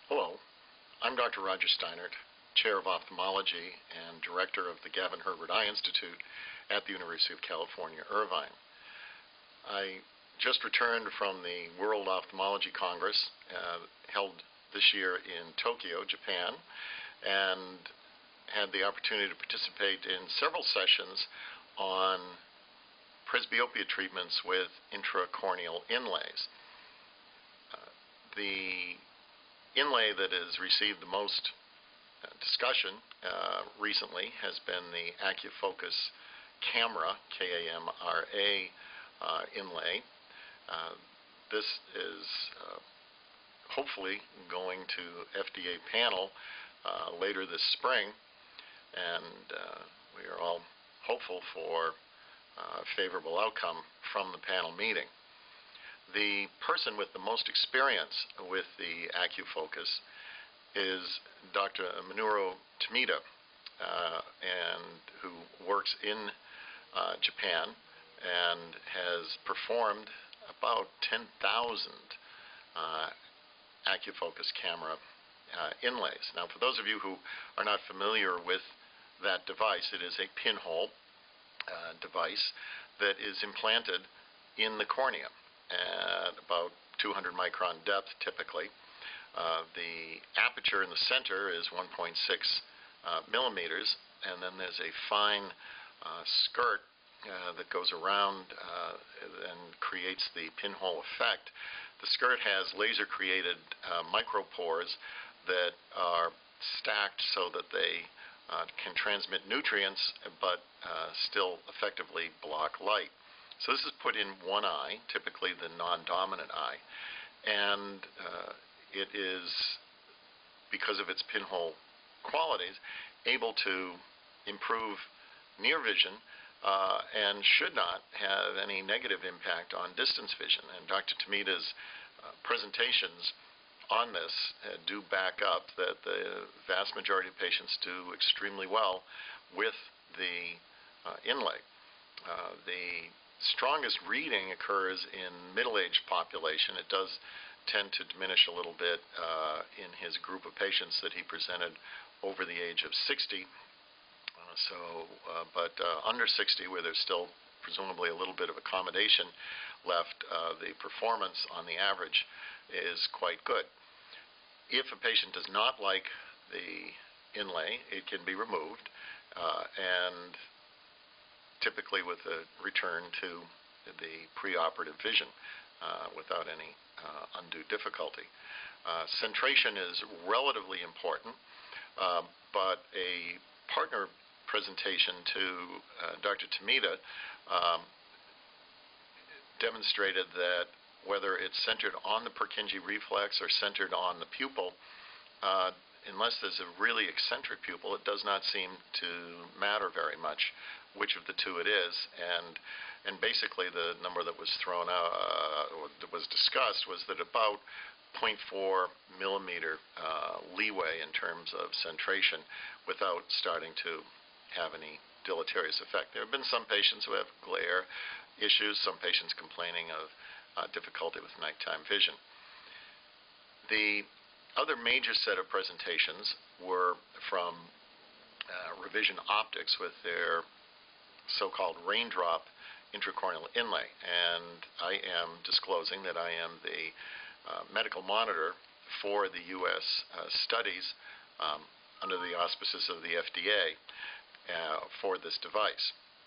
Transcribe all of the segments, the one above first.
Hello, I'm Dr. Roger Steinert, Chair of Ophthalmology and Director of the Gavin Herbert Eye Institute at the University of California, Irvine. I just returned from the World Ophthalmology Congress held this year in Tokyo, Japan, and had the opportunity to participate in several sessions on presbyopia treatments with intracorneal inlays. The inlay that has received the most discussion recently has been the AcuFocus Camera, K-A-M-R-A inlay. This is hopefully going to FDA panel later this spring, and we are all hopeful for a favorable outcome from the panel meeting. The person with the most experience with the AcuFocus is Dr. Minoru Tomita, who works in Japan and has performed about 10,000 AcuFocus camera inlays. Now, for those of you who are not familiar with that device, it is a pinhole device that is implanted in the cornea at about 200 micron depth typically. The aperture in the center is 1.6 millimeters, and then there's a fine skirt that goes around and creates the pinhole effect. The skirt has laser-created micropores that are stacked so that they can transmit nutrients but still effectively block light. So this is put in one eye, typically the non-dominant eye, and it is, because of its pinhole qualities, able to improve near vision and should not have any negative impact on distance vision. And Dr. Tomita's presentations on this do back up that the vast majority of patients do extremely well with the inlay. The strongest reading occurs in middle-aged population. It does tend to diminish a little bit in his group of patients that he presented over the age of 60. But under 60, where there's still presumably a little bit of accommodation left, the performance on the average is quite good. If a patient does not like the inlay, it can be removed, and typically with a return to the preoperative vision without any undue difficulty. Centration is relatively important, but a partner presentation to Dr. Tomita demonstrated that whether it's centered on the Purkinje reflex or centered on the pupil, unless there's a really eccentric pupil, it does not seem to matter very much which of the two it is. And basically the number that was thrown out, that was discussed, was that about 0.4 millimeter leeway in terms of centration without starting to have any deleterious effect. There have been some patients who have glare issues, some patients complaining of difficulty with nighttime vision. The other major set of presentations were from Revision Optics with their so-called raindrop intracorneal inlay, and I am disclosing that I am the medical monitor for the U.S. studies under the auspices of the FDA for this device.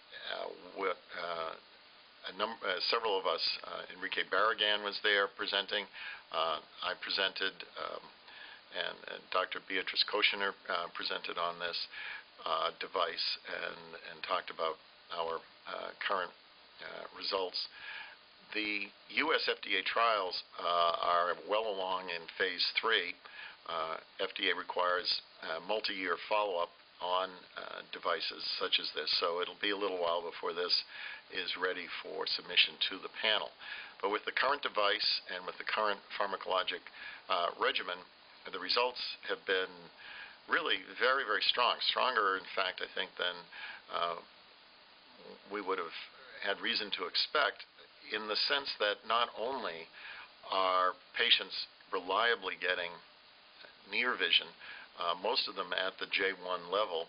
Several of us, Enrique Barragan was there presenting, I presented, and Dr. Beatrice Koschener presented on this device and talked about our current results. The U.S. FDA trials are well along in phase 3. FDA requires multi-year follow-up on devices such as this, so it'll be a little while before this is ready for submission to the panel. But with the current device and with the current pharmacologic regimen, the results have been really very, very strong. Stronger, in fact, I think, than we would have had reason to expect, in the sense that not only are patients reliably getting near vision, most of them at the J1 level,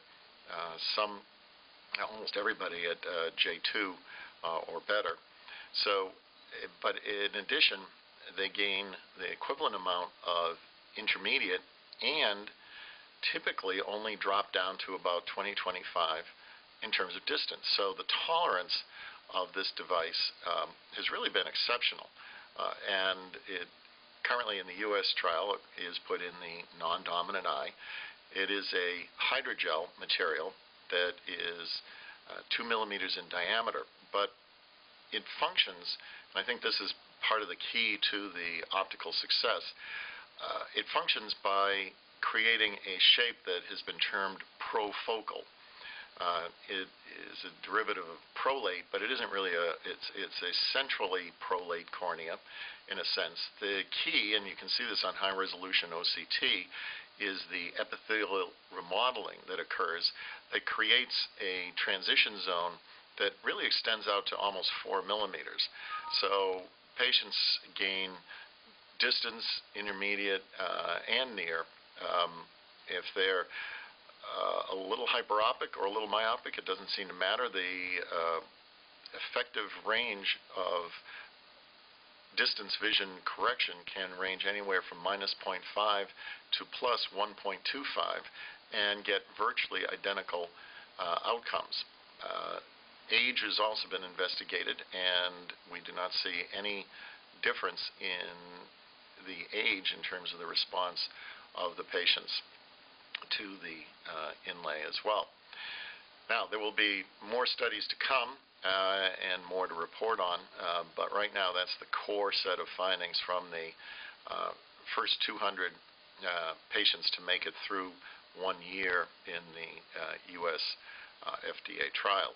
almost everybody at J2 or better. So, but in addition, they gain the equivalent amount of intermediate and typically only drop down to about 20-25 in terms of distance. So the tolerance of this device has really been exceptional. And it currently in the U.S. trial is put in the non-dominant eye. It is a hydrogel material that is 2 millimeters in diameter, but it functions, and I think this is part of the key to the optical success. It functions by creating a shape that has been termed profocal. It is a derivative of prolate, but it isn't really it's a centrally prolate cornea in a sense. The key, and you can see this on high resolution OCT, is the epithelial remodeling that occurs that creates a transition zone that really extends out to almost 4 millimeters. So patients gain distance, intermediate, and near. If they're a little hyperopic or a little myopic, it doesn't seem to matter. The effective range of distance vision correction can range anywhere from -0.5 to +1.25 and get virtually identical outcomes. Age has also been investigated, and we do not see any difference in the age in terms of the response of the patients to the inlay as well. Now, there will be more studies to come and more to report on, but right now that's the core set of findings from the first 200 patients to make it through 1 year in the U.S. FDA trials.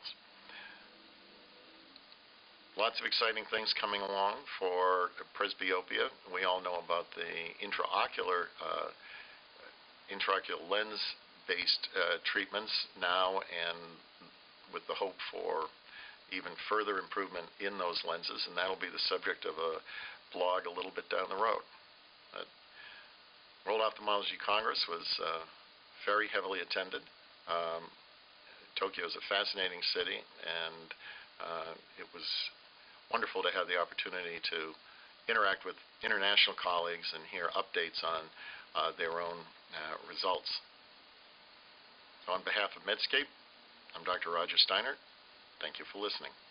Lots of exciting things coming along for presbyopia. We all know about the intraocular lens-based treatments now, and with the hope for even further improvement in those lenses, and that'll be the subject of a blog a little bit down the road. World Ophthalmology Congress was very heavily attended. Tokyo is a fascinating city, and it was wonderful to have the opportunity to interact with international colleagues and hear updates on their own results. So on behalf of Medscape, I'm Dr. Roger Steinert. Thank you for listening.